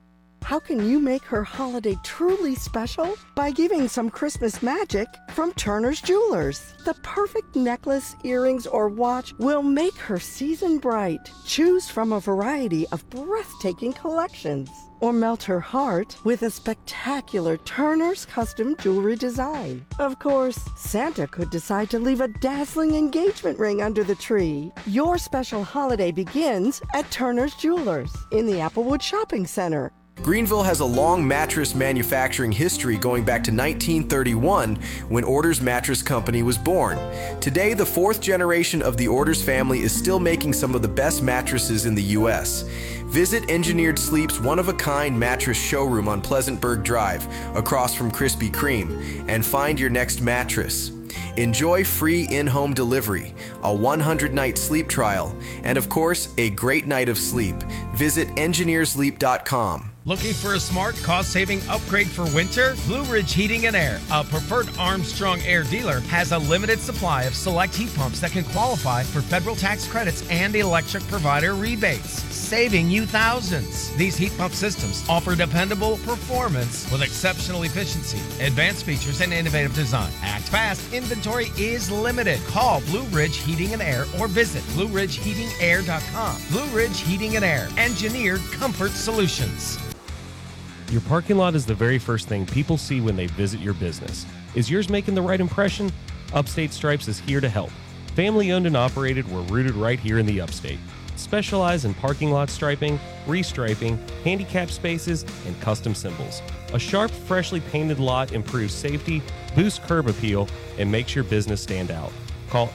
Speaker 19: How can you make her holiday truly special? By giving some Christmas magic from Turner's Jewelers. The perfect necklace, earrings, or watch will make her season bright. Choose from a variety of breathtaking collections. Or melt her heart with a spectacular Turner's custom jewelry design. Of course, Santa could decide to leave a dazzling engagement ring under the tree. Your special holiday begins at Turner's Jewelers in the Applewood Shopping Center.
Speaker 20: Greenville has a long mattress manufacturing history going back to 1931 when Orders Mattress Company was born. Today, the fourth generation of the Orders family is still making some of the best mattresses in the U.S. Visit Engineered Sleep's one-of-a-kind mattress showroom on Pleasantburg Drive, across from Krispy Kreme, and find your next mattress. Enjoy free in-home delivery, a 100-night sleep trial, and of course, a great night of sleep. Visit engineersleep.com.
Speaker 21: Looking for a smart, cost-saving upgrade for winter? Blue Ridge Heating and Air, a preferred Armstrong Air dealer, has a limited supply of select heat pumps that can qualify for federal tax credits and electric provider rebates, saving you thousands. These heat pump systems offer dependable performance with exceptional efficiency, advanced features, and innovative design. Act fast. Inventory is limited. Call Blue Ridge Heating and Air or visit BlueRidgeHeatingAir.com. Blue Ridge Heating and Air, engineered comfort solutions.
Speaker 22: Your parking lot is the very first thing people see when they visit your business. Is yours making the right impression? Upstate Stripes is here to help. Family owned and operated, we're rooted right here in the Upstate. Specialize in parking lot striping, restriping, handicap spaces, and custom symbols. A sharp, freshly painted lot improves safety, boosts curb appeal, and makes your business stand out. Call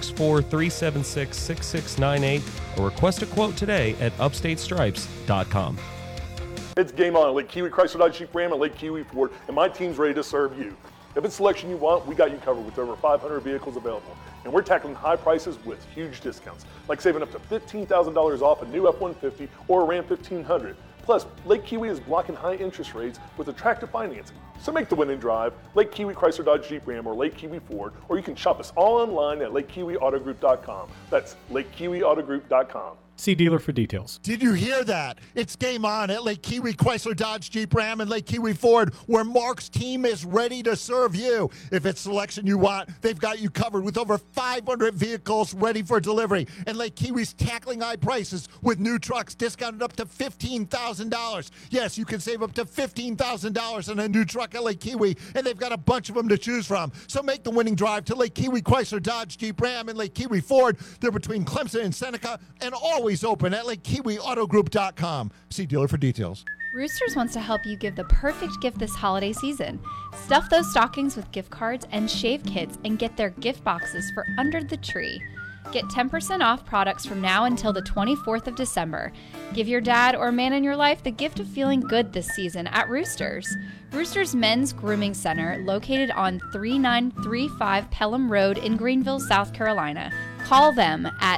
Speaker 22: 864-376-6698 or request a quote today at upstatestripes.com.
Speaker 23: It's game on at Lake Kiwi Chrysler Dodge Jeep Ram and Lake Kiwi Ford, and my team's ready to serve you. If it's selection you want, we got you covered with over 500 vehicles available. And we're tackling high prices with huge discounts, like saving up to $15,000 off a new F-150 or a Ram 1500. Plus, Lake Kiwi is blocking high interest rates with attractive financing. So make the winning drive, Lake Kiwi Chrysler Dodge Jeep Ram or Lake Kiwi Ford, or you can shop us all online at LakeKiwiAutoGroup.com. That's LakeKiwiAutoGroup.com.
Speaker 10: See dealer for details.
Speaker 8: Did you hear that? It's game on at Lake Kiwi Chrysler Dodge Jeep Ram and Lake Kiwi Ford, where Mark's team is ready to serve you. If it's selection you want, they've got you covered with over 500 vehicles ready for delivery. And Lake Kiwi's tackling high prices with new trucks discounted up to $15,000. Yes, you can save up to $15,000 on a new truck at Lake Kiwi, and they've got a bunch of them to choose from. So make the winning drive to Lake Kiwi Chrysler Dodge Jeep Ram and Lake Kiwi Ford. They're between Clemson and Seneca, and always open at LakeKiwiAutoGroup.com. See dealer for details.
Speaker 24: Roosters wants to help you give the perfect gift this holiday season. Stuff those stockings with gift cards and shave kits and get their gift boxes for under the tree. Get 10% off products from now until the 24th of December. Give your dad or man in your life the gift of feeling good this season at Roosters. Roosters Men's Grooming Center, located on 3935 Pelham Road in Greenville, South Carolina. Call them at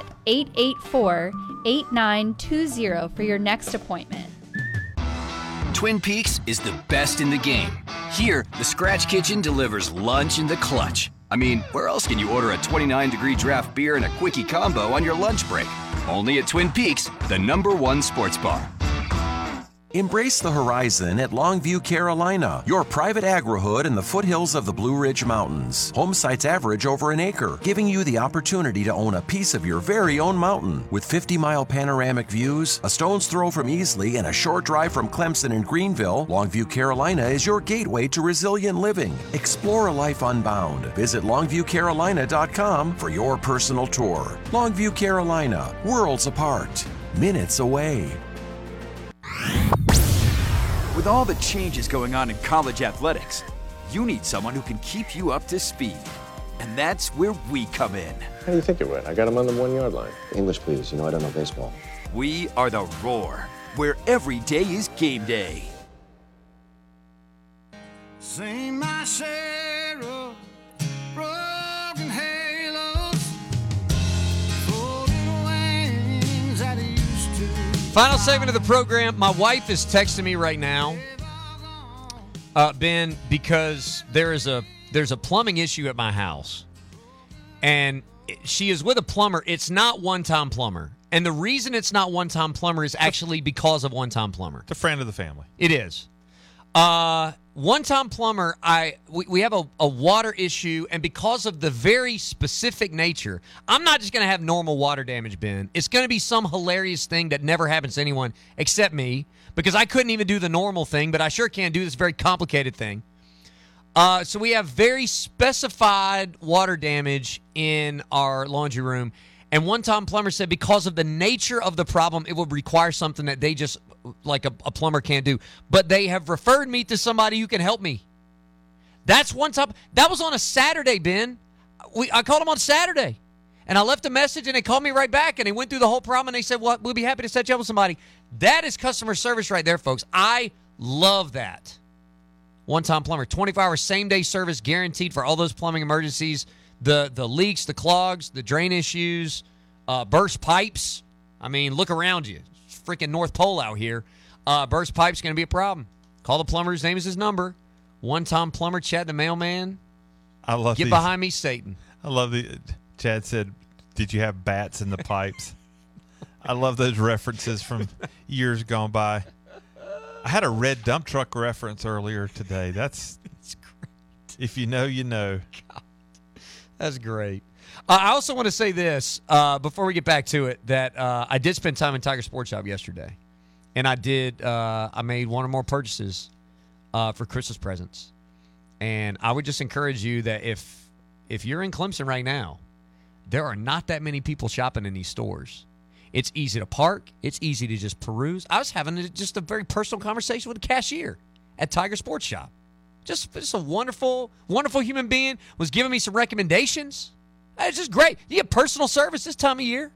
Speaker 24: 884-8920 for your next appointment.
Speaker 16: Twin Peaks is the best in the game. Here, the Scratch Kitchen delivers lunch in the clutch. I mean, where else can you order a 29-degree draft beer and a quickie combo on your lunch break? Only at Twin Peaks, the #1 sports bar.
Speaker 25: Embrace the horizon at Longview, Carolina, your private agri-hood in the foothills of the Blue Ridge Mountains. Home sites average over an acre, giving you the opportunity to own a piece of your very own mountain. With 50-mile panoramic views, a stone's throw from Easley, and a short drive from Clemson and Greenville, Longview, Carolina is your gateway to resilient living. Explore a life unbound. Visit LongviewCarolina.com for your personal tour. Longview, Carolina, worlds apart, minutes away.
Speaker 16: With all the changes going on in college athletics, you need someone who can keep you up to speed. And that's where we come in.
Speaker 26: How do you think it went? I got him on the 1 yard line. English, please. You know I don't know baseball.
Speaker 16: We are the Roar, where every day is game day.
Speaker 12: Sing my share of broken halos, floating wings that it used to.
Speaker 1: Final segment of the program. My wife is texting me right now, Ben, because there's a plumbing issue at my house, and she is with a plumber. It's not one-time plumber, And the reason it's not One Time Plumber is actually because of One Time Plumber.
Speaker 2: It's a friend of the family.
Speaker 1: It is. One Time Plumber, we have a water issue, and because of the very specific nature, I'm not just going to have normal water damage, Ben. It's going to be some hilarious thing that never happens to anyone except me, because I couldn't even do the normal thing, but I sure can do this very complicated thing. So we have very specified water damage in our laundry room, and One Time Plumber said because of the nature of the problem, it would require something that they just, like a plumber can't do. But they have referred me to somebody who can help me. That's One Time. That was on a Saturday, Ben. I called them on Saturday, and I left a message, and they called me right back, and they went through the whole problem, and they said, well, we'll be happy to set you up with somebody. That is customer service right there, folks. I love that. One Time Plumber, 24-hour same-day service guaranteed for all those plumbing emergencies, the leaks, the clogs, the drain issues, burst pipes. I mean, look around you. It's freaking North Pole out here. Burst pipes going to be a problem. Call the plumber. His name is his number. One Time Plumber, Chad the mailman.
Speaker 2: I love
Speaker 1: Get behind me, Satan.
Speaker 2: I love Chad said, did you have bats in the pipes? I love those references from years gone by. I had a red dump truck reference earlier today. That's
Speaker 1: great.
Speaker 2: If you know, you know.
Speaker 1: God, that's great. I also want to say this before we get back to it, that I did spend time in Tiger Sports Shop yesterday, and I made one or more purchases for Christmas presents. And I would just encourage you that if you're in Clemson right now, there are not that many people shopping in these stores. It's easy to park. It's easy to just peruse. I was having just a very personal conversation with the cashier at Tiger Sports Shop. Just a wonderful, wonderful human being, was giving me some recommendations. It's just great. You get personal service this time of year.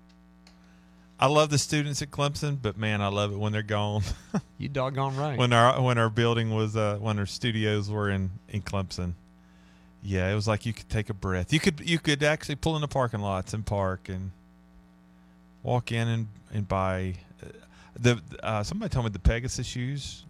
Speaker 2: I love the students at Clemson, but man, I love it when they're gone.
Speaker 1: You doggone right.
Speaker 2: When our building was when our studios were in Clemson, yeah, it was like you could take a breath. You could actually pull in the parking lots and park and walk in and buy somebody told me the Pegasus shoes.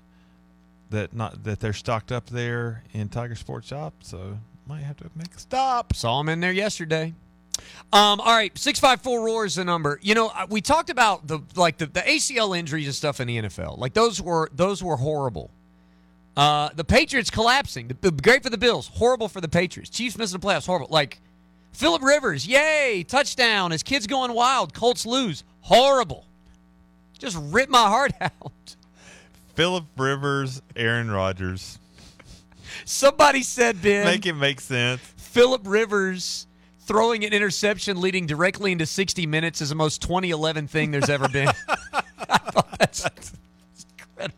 Speaker 2: That they're stocked up there in Tiger Sports Shop, so might have to make a stop.
Speaker 1: Saw them in there yesterday. All right, 654 ROAR is the number. You know, we talked about the ACL injuries and stuff in the NFL. Like those were horrible. The Patriots collapsing, great for the Bills, horrible for the Patriots. Chiefs missing the playoffs, horrible. Like Phillip Rivers, yay, touchdown. His kid's going wild. Colts lose, horrible. Just ripped my heart out.
Speaker 2: Phillip Rivers, Aaron Rodgers.
Speaker 1: Somebody said, Ben,
Speaker 2: make it make sense.
Speaker 1: Phillip Rivers throwing an interception leading directly into 60 Minutes is the most 2011 thing there's ever been. I thought that's incredible.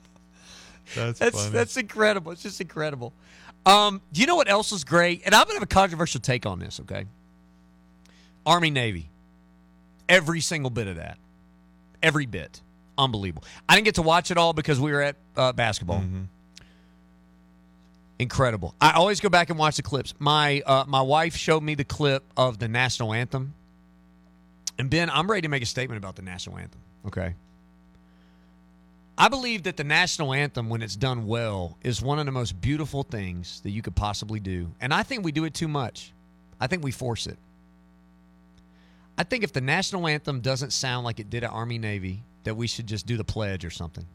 Speaker 1: That's incredible. It's just incredible. Do you know what else is great? And I'm going to have a controversial take on this, okay? Army, Navy. Every single bit of that. Every bit. Unbelievable. I didn't get to watch it all because we were at basketball.
Speaker 2: Mm-hmm.
Speaker 1: Incredible. I always go back and watch the clips. My wife showed me the clip of the national anthem. And Ben, I'm ready to make a statement about the national anthem, okay? I believe that the national anthem, when it's done well, is one of the most beautiful things that you could possibly do. And I think we do it too much. I think we force it. I think if the national anthem doesn't sound like it did at Army Navy, that we should just do the pledge or something.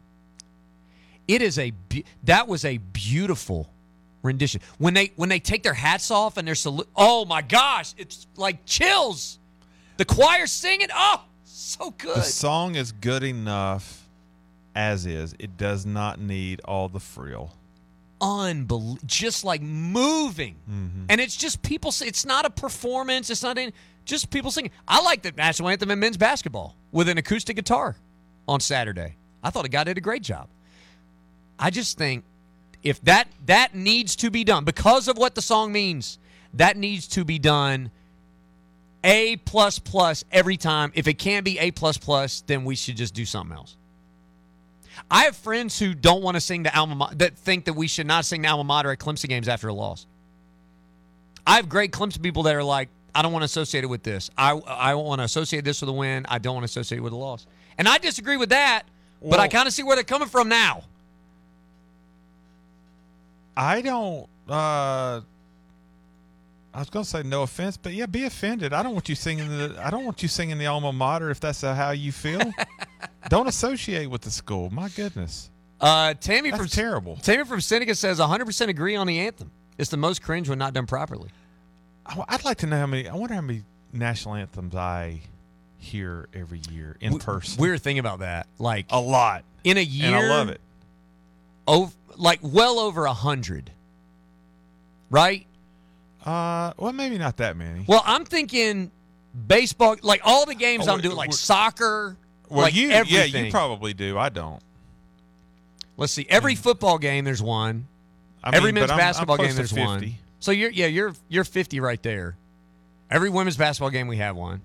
Speaker 1: That was a beautiful rendition. When they take their hats off and they're oh my gosh, it's like chills. The choir singing, oh, so good.
Speaker 2: The song is good enough as is. It does not need all the frill.
Speaker 1: Just like moving.
Speaker 2: Mm-hmm.
Speaker 1: And it's just people. It's not a performance. It's not just people singing. I like the national anthem in men's basketball with an acoustic guitar on Saturday. I thought a guy did a great job. I just think if that needs to be done because of what the song means, that needs to be done A++ every time. If it can't be A++, then we should just do something else. I have friends who don't want to sing the alma mater, that think that we should not sing the alma mater at Clemson games after a loss. I have great Clemson people that are like, I don't want to associate it with this. I want to associate this with a win. I don't want to associate it with a loss. And I disagree with that, but I kind of see where they're coming from now.
Speaker 2: I don't I was going to say no offense, but yeah, be offended. I don't want you singing the alma mater if that's how you feel. Don't associate with the school. My goodness.
Speaker 1: Tammy
Speaker 2: That's
Speaker 1: from
Speaker 2: terrible.
Speaker 1: Tammy from Seneca says 100% agree on the anthem. It's the most cringe when not done properly.
Speaker 2: I'd like to know I wonder how many national anthems I hear every year in person.
Speaker 1: Weird thing about that. Like
Speaker 2: a lot.
Speaker 1: In a year.
Speaker 2: And I love it.
Speaker 1: Well over 100. Right?
Speaker 2: Well, maybe not that many.
Speaker 1: Well, I'm thinking baseball, like all the games I'm doing, like soccer,
Speaker 2: well,
Speaker 1: like
Speaker 2: you
Speaker 1: everything.
Speaker 2: you probably do. I don't.
Speaker 1: Let's see. Every football game, there's one.
Speaker 2: I mean,
Speaker 1: Every men's
Speaker 2: but I'm
Speaker 1: basketball
Speaker 2: close
Speaker 1: game,
Speaker 2: to
Speaker 1: there's
Speaker 2: 50.
Speaker 1: one. So you're 50 right there. Every women's basketball game, we have one.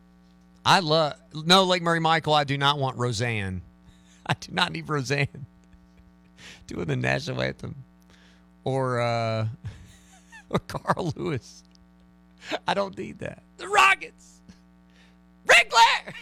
Speaker 1: Lake Murray Michael, I do not want Roseanne. I do not need Roseanne doing the national anthem or Carl Lewis. I don't need that. The Rockets. Ric Flair.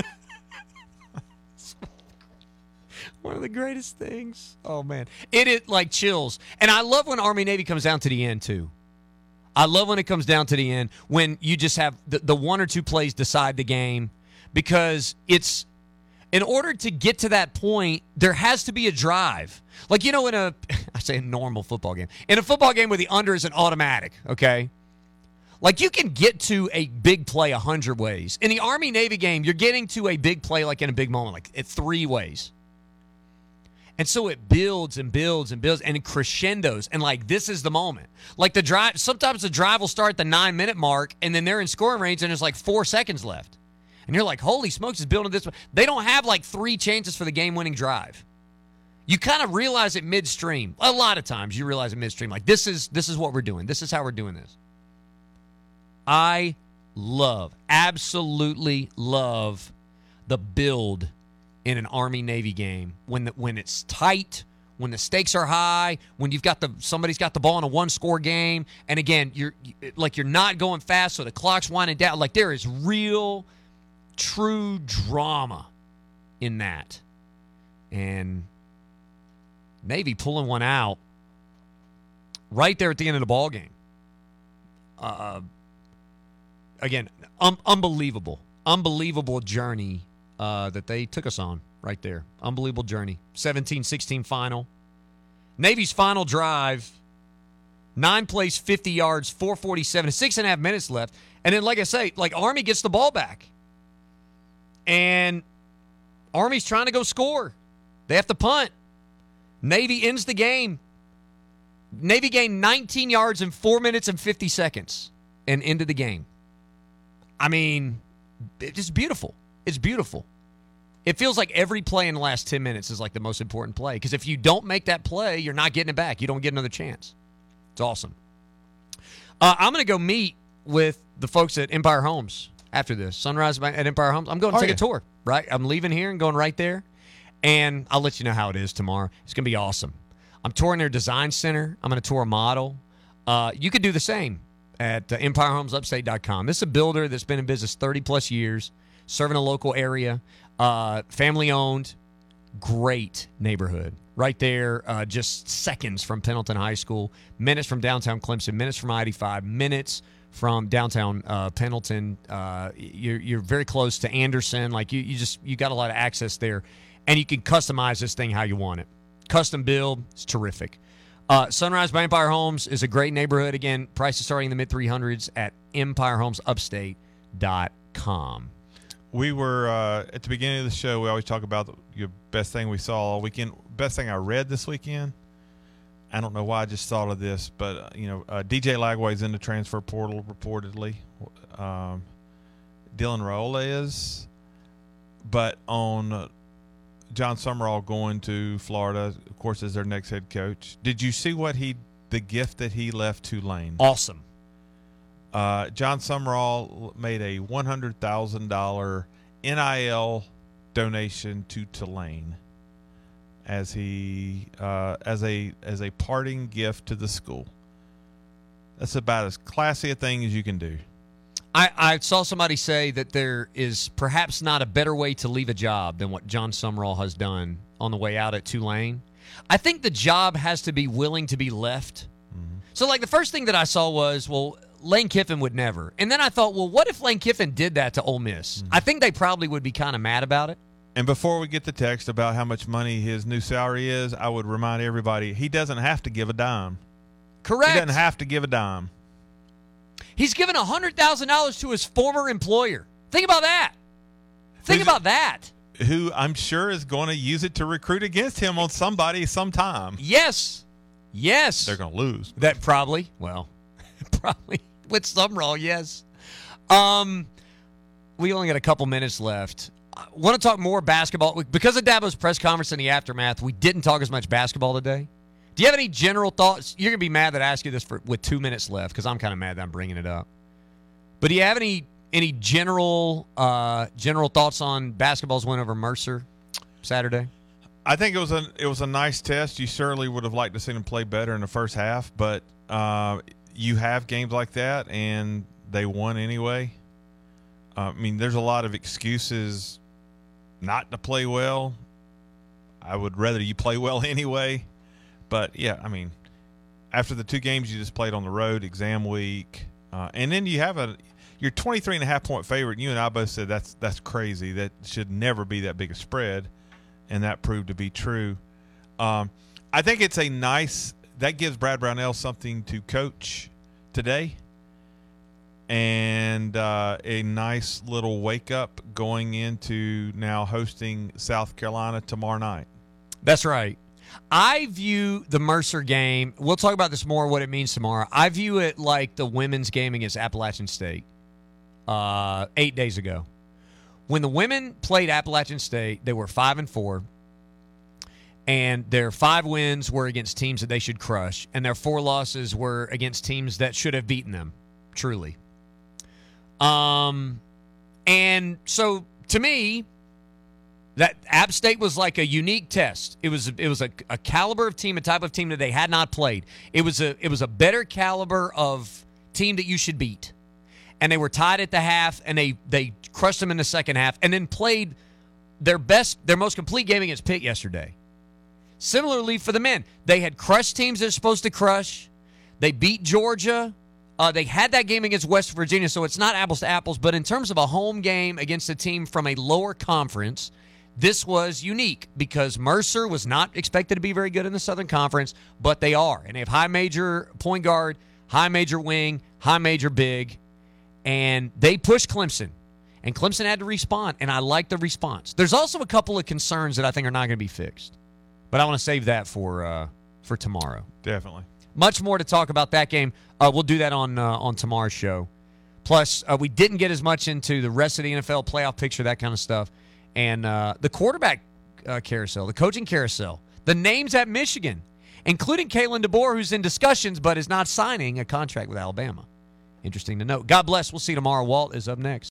Speaker 1: One of the greatest things. Oh, man. It is like chills. And I love when Army-Navy comes down to the end, too. I love when it comes down to the end, when you just have the one or two plays decide the game, because it's, in order to get to that point, there has to be a drive. Like, in I say a normal football game. In a football game where the under is an automatic, okay? Like, you can get to a big play 100 ways. In the Army-Navy game, you're getting to a big play, like in a big moment, like at 3 ways. And so it builds and builds and builds, and it crescendos. And, like, this is the moment. Like, the drive, sometimes the drive will start at the 9-minute mark, and then they're in scoring range, and there's like 4 seconds left. And you're like, holy smokes, it's building this. They don't have, like, 3 chances for the game-winning drive. You kind of realize it midstream. A lot of times you realize it midstream. Like, this is what we're doing. This is how we're doing this. I absolutely love the build in an Army-Navy game when it's tight, when the stakes are high, when you've got somebody's got the ball in a 1-score game, and again you're not going fast, so the clock's winding down. Like, there is real, true drama in that, and Navy pulling one out right there at the end of the ball game. Again, unbelievable journey that they took us on right there. Unbelievable journey. 17-16 final. Navy's final drive, 9 plays, 50 yards, 4:47, 6.5 minutes left. And then, like I say, like, Army gets the ball back. And Army's trying to go score. They have to punt. Navy ends the game. Navy gained 19 yards in 4 minutes and 50 seconds and ended the game. I mean, it's just beautiful. It's beautiful. It feels like every play in the last 10 minutes is like the most important play, because if you don't make that play, you're not getting it back. You don't get another chance. It's awesome. I'm going to go meet with the folks at Empire Homes after this. Sunrise at Empire Homes. I'm going to take a tour, right? I'm leaving here and going right there, and I'll let you know how it is tomorrow. It's going to be awesome. I'm touring their design center. I'm going to tour a model. You could do the same at EmpireHomesUpstate.com. This is a builder that's been in business 30-plus years, serving a local area, family-owned, great neighborhood. Right there, just seconds from Pendleton High School, minutes from downtown Clemson, minutes from I-85, minutes from downtown Pendleton. You're very close to Anderson. Like, you got a lot of access there, and you can customize this thing how you want it. Custom build, it's terrific. Sunrise by Empire Homes is a great neighborhood. Again, prices starting in the mid-300s at EmpireHomesUpstate.com.
Speaker 2: We were, at the beginning of the show, we always talk about your best thing we saw all weekend. Best thing I read this weekend. I don't know why I just thought of this, but, DJ Lagway's in the transfer portal reportedly. Dylan Raiola is. But on John Summerall going to Florida, of course, as their next head coach. Did you see the gift that he left Tulane?
Speaker 1: Awesome.
Speaker 2: John Summerall made a $100,000 NIL donation to Tulane as he as a parting gift to the school. That's about as classy a thing as you can do.
Speaker 1: I saw somebody say that there is perhaps not a better way to leave a job than what John Summerall has done on the way out at Tulane. I think the job has to be willing to be left. Mm-hmm. So, like, the first thing that I saw was, well, Lane Kiffin would never. And then I thought, well, what if Lane Kiffin did that to Ole Miss? I think they probably would be kind of mad about it.
Speaker 2: And before we get the text about how much money his new salary is, I would remind everybody he doesn't have to give a dime.
Speaker 1: Correct.
Speaker 2: He doesn't have to give a dime.
Speaker 1: He's given $100,000 to his former employer. Think about that. Think about that.
Speaker 2: Who I'm sure is going to use it to recruit against him on somebody sometime.
Speaker 1: Yes.
Speaker 2: They're going to lose.
Speaker 1: That probably. Well, probably. With some role, yes. We only got a couple minutes left. I want to talk more basketball. Because of Dabo's press conference and the aftermath, we didn't talk as much basketball today. Do you have any general thoughts? You're going to be mad that I ask you this with 2 minutes left because I'm kind of mad that I'm bringing it up. But do you have any general thoughts on basketball's win over Mercer Saturday?
Speaker 2: I think it was a nice test. You certainly would have liked to see them play better in the first half, but you have games like that, and they won anyway. I mean, there's a lot of excuses not to play well. I would rather you play well anyway. But, yeah, I mean, after the 2 games you just played on the road, exam week, and then you have you're 23.5-point favorite, and you and I both said that's crazy. That should never be that big a spread, and that proved to be true. I think it's that gives Brad Brownell something to coach today, and a nice little wake-up going into now hosting South Carolina tomorrow night.
Speaker 1: That's right. I view the Mercer game, we'll talk about this more, what it means tomorrow. I view it like the women's game against Appalachian State 8 days ago. When the women played Appalachian State, they were 5-4, and their 5 wins were against teams that they should crush, and their 4 losses were against teams that should have beaten them, truly. And so, to me, that App State was like a unique test. It was a caliber of team, a type of team that they had not played. It was a better caliber of team that you should beat. And they were tied at the half, and they crushed them in the second half, and then played their most complete game against Pitt yesterday. Similarly for the men, they had crushed teams they're supposed to crush. They beat Georgia. They had that game against West Virginia, so it's not apples to apples. But in terms of a home game against a team from a lower conference, this was unique because Mercer was not expected to be very good in the Southern Conference, but they are. And they have high major point guard, high major wing, high major big, and they pushed Clemson. And Clemson had to respond, and I like the response. There's also a couple of concerns that I think are not going to be fixed, but I want to save that for tomorrow.
Speaker 2: Definitely.
Speaker 1: Much more to talk about that game. We'll do that on tomorrow's show. Plus, we didn't get as much into the rest of the NFL playoff picture, that kind of stuff. And the quarterback carousel, the coaching carousel, the names at Michigan, including Kalen DeBoer, who's in discussions but is not signing a contract with Alabama. Interesting to note. God bless. We'll see you tomorrow. Walt is up next.